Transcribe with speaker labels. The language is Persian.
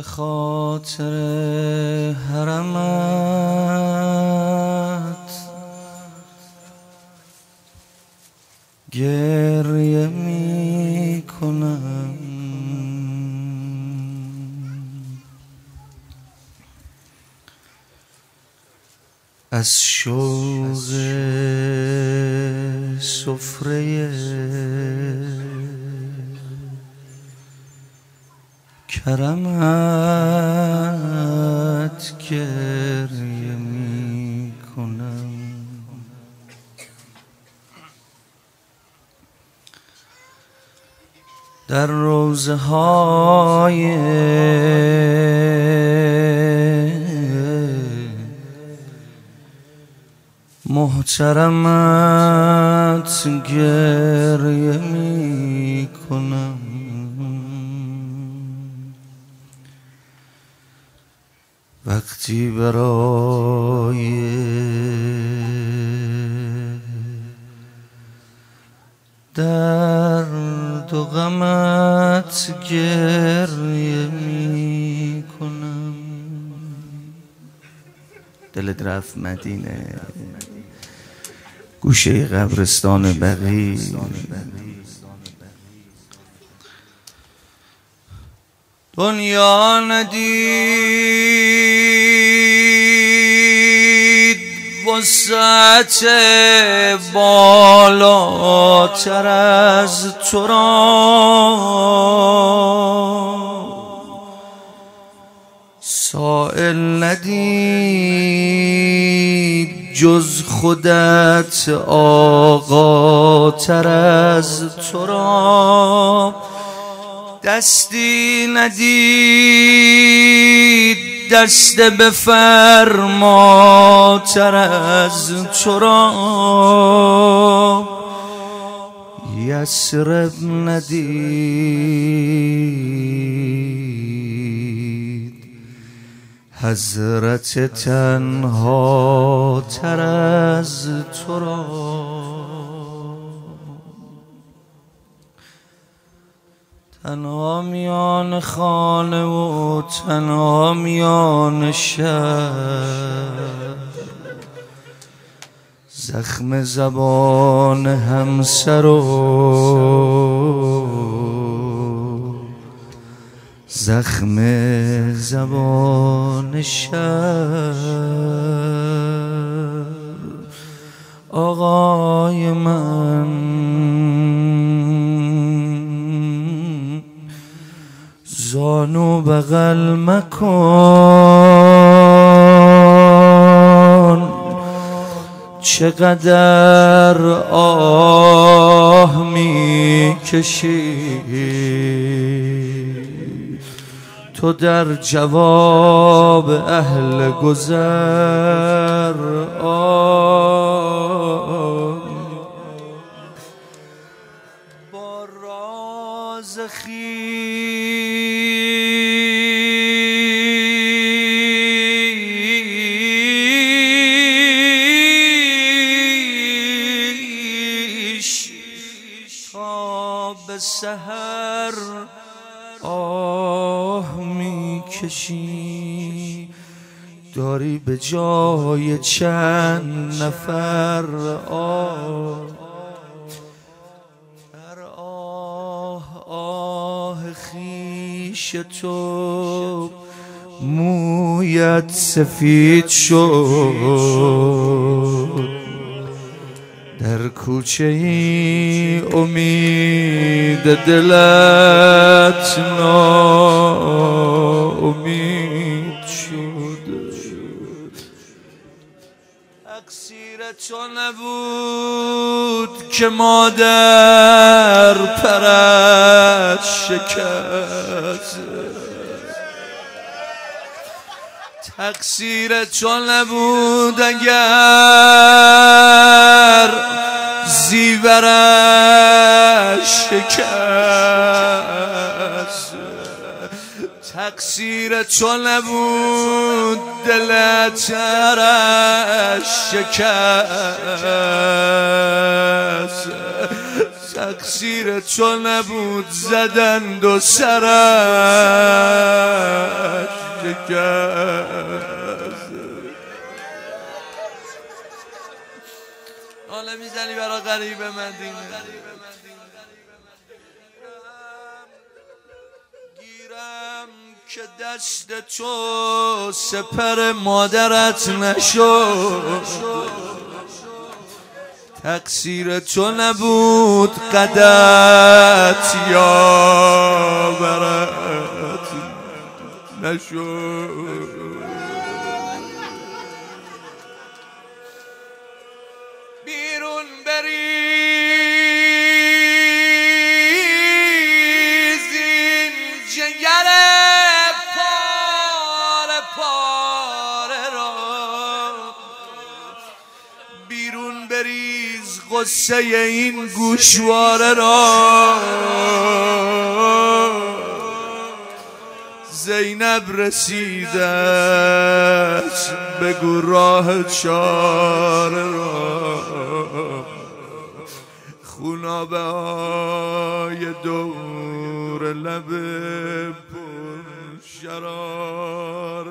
Speaker 1: به خاطر حرمت گریه می کنم، از شوق سفره کرمت گریه می کنم. در روزه های محترمت گریه می کنم، وقتی برای درد و غمت گریه می کنم. دلت رفت مدینه، گوشه قبرستان بقیع، دنیا ندید وسعت بالاتر از تو را، سائل ندید جز خودت آقاتر از تو را، دستی ندید دست بفرماتر از تو را، یثرب ندید حضرت تنها تر از تو را. تنها میان خانه و تنها میان شهر، زخم زبان همسر و زخم زبان شهر. آقای من زانو بغل مکن، چقدر آه میکشی تو در جواب اهل گذر. با راز خویش تا به سحر آه میکشی، داری به جای چند نفر در آه خویش تو مویت سفید شد، در کوچه ای امید دلت ناامید شد. تقصیر تو نبود که مادر پرت شکست، تقصیر تو نبود اگر زیورش شکست، تقصیر تو نبود دلت شکست، تقصیر تو نبود زدند و سرش غریب مدینه گیرم که دست تو سپر مادرت نشد تقصیر تو نبود قدرت یا برت نشد بیرون بریز این جگر پاره پاره را بیرون بریز غصه این گوشواره را زینب رسیده است بگو راه چاره را خونابه های دور لب پر شرار